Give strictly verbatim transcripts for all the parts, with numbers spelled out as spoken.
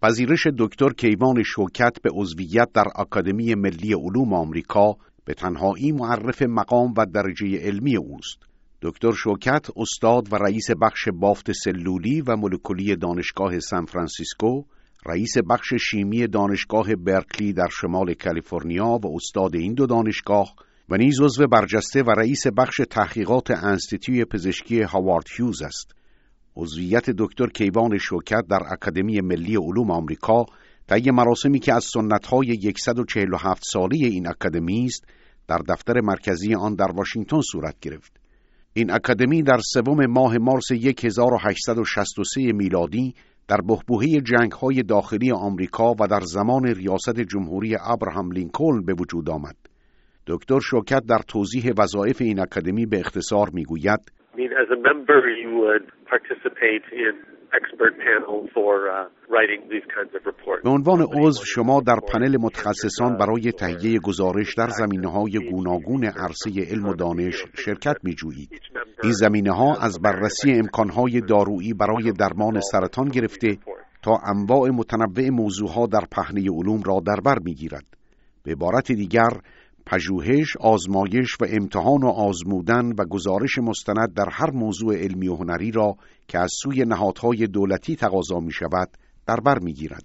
پذیرش دکتر کیوان شوکت به عضویت در آکادمی ملی علوم آمریکا به تنهایی معرف مقام و درجه علمی اوست. دکتر شوکت استاد و رئیس بخش بافت سلولی و مولکولی دانشگاه سان فرانسیسکو، رئیس بخش شیمی دانشگاه برکلی در شمال کالیفرنیا و استاد این دو دانشگاه و نیز عضو برجسته و رئیس بخش تحقیقات انستیتوی پزشکی هاوارد هیوز است. عضویت دکتر کیوان شوکت در آکادمی ملی علوم آمریکا طی مراسمی که از سنت‌های صد و چهل و هفت ساله این آکادمی است در دفتر مرکزی آن در واشنگتن صورت گرفت. این آکادمی در سوم ماه مارس هزار و هشتصد و شصت و سه میلادی در بحبوحه جنگ‌های داخلی آمریکا و در زمان ریاست جمهوری ابراهام لینکلن به وجود آمد. دکتر شوکت در توضیح وظایف این آکادمی به اختصار میگوید: I mean, as a member, you would participate in expert panels for uh, writing these kinds of reports. به عنوان عضو شما در پنل متخصصان برای تهیه گزارش در زمینه‌های گوناگون عرصه علم و دانش شرکت می‌جویید. این زمینه‌ها از بررسی امکان‌های دارویی برای درمان سرطان گرفته تا انواع متنوع موضوعها در پهنه علوم را در بر می‌گیرد. به عبارت دیگر، پژوهش، آزمایش و امتحان و آزمودن و گزارش مستند در هر موضوع علمی و هنری را که از سوی نهادهای دولتی تقاضا می شود در بر می گیرد.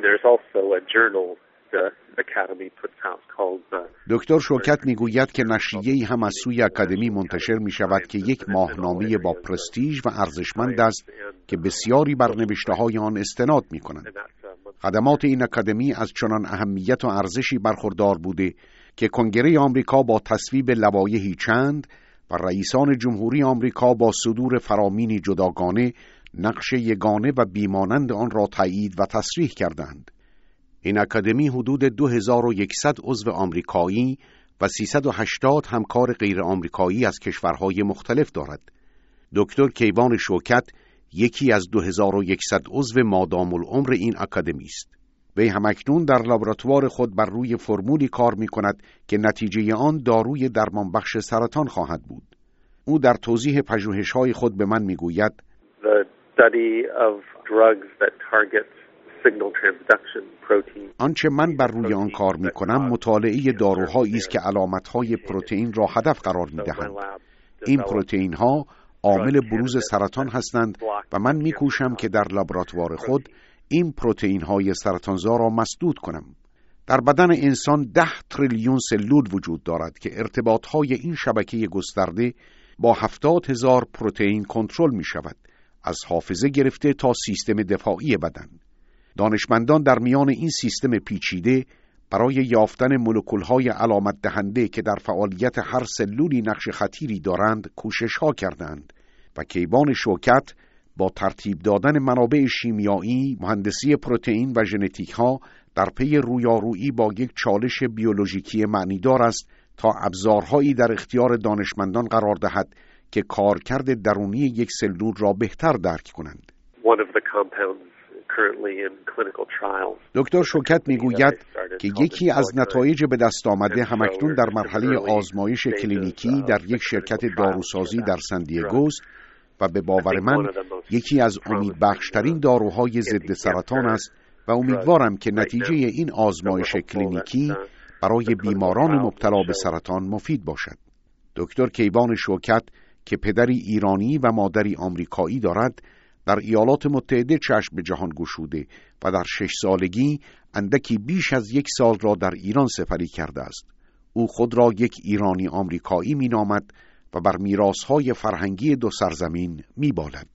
دکتر شوکت می گوید که نشریه‌ای هم از سوی اکادمی منتشر می شود که یک ماهنامه با پرستیژ و ارزشمند است که بسیاری بر نوشته‌های آن استناد می کنند. خدمات این اکادمی از چنان اهمیت و ارزشی برخوردار بوده که کنگره آمریکا با تصویب لوایحی چند و رئیسان جمهوری آمریکا با صدور فرامینی جداگانه نقش یگانه و بیمانند آن را تایید و تصریح کردند. این اکادمی حدود دو هزار و صد عضو آمریکایی و سیصد و هشتاد همکار غیر آمریکایی از کشورهای مختلف دارد. دکتر کیوان شوکت یکی از دو هزار و صد عضو مادام العمر این اکادمی است. وی همکنون در لابراتوار خود بر روی فرمولی کار می کند که نتیجه آن داروی درمان بخش سرطان خواهد بود. او در توضیح پژوهش‌های خود به من می گوید: آنچه من بر روی آن کار می کنم مطالعه داروهایی است که علامت‌های پروتئین را هدف قرار می دهند. این پروتئین‌ها عامل بروز سرطان هستند و من می کوشم که در لابراتوار خود این پروتئین های سرطانزا را مسدود کنم. در بدن انسان ده تریلیون سلول وجود دارد که ارتباط های این شبکه گسترده با هفتاد هزار پروتئین کنترل می شود، از حافظه گرفته تا سیستم دفاعی بدن. دانشمندان در میان این سیستم پیچیده برای یافتن مولکول های علامت دهنده که در فعالیت هر سلولی نقش خطیری دارند کوشش ها کردند و کیوان شوکت با ترتیب دادن منابع شیمیایی، مهندسی پروتئین و ژنتیک ها در پی رویارویی با یک چالش بیولوژیکی معنیدار است تا ابزارهایی در اختیار دانشمندان قرار دهد که کارکرد درونی یک سلول را بهتر درک کنند. دکتر شوکت میگوید که یکی از نتایج به دست آمده همکنون در مرحله آزمایش کلینیکی در یک شرکت داروسازی در سن دیگو است و به باور من یکی از امیدبخشترین داروهای ضد سرطان است و امیدوارم که نتیجه این آزمایش کلینیکی برای بیماران مبتلا به سرطان مفید باشد. دکتر کیوان شوکت که پدری ایرانی و مادری آمریکایی دارد، در ایالات متحده چشم به جهان گشوده و در شش سالگی اندکی بیش از یک سال را در ایران سپری کرده است. او خود را یک ایرانی آمریکایی می نامد و بر میراث‌های فرهنگی دو سرزمین می‌بالد.